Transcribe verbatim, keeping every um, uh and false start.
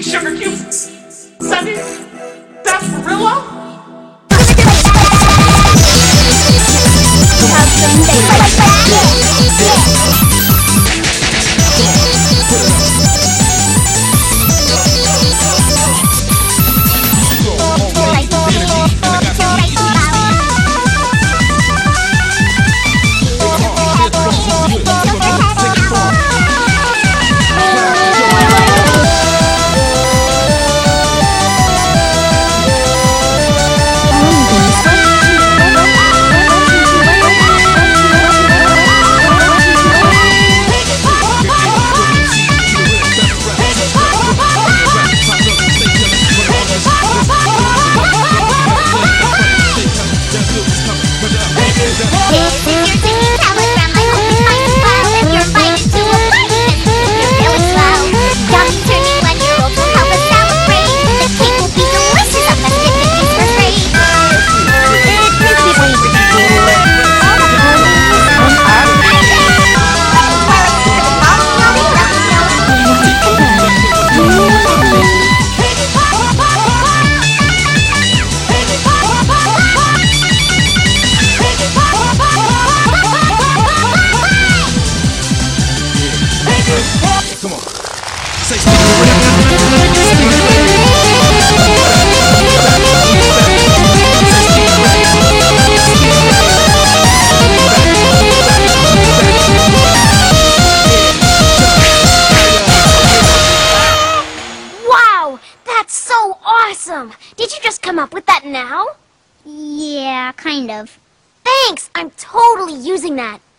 Sugar cubes? Sunny? Sarsaparilla? Come on. Say Wow, that's so awesome! Did you just come up with that now? Yeah, kind of. Thanks! I'm totally using that.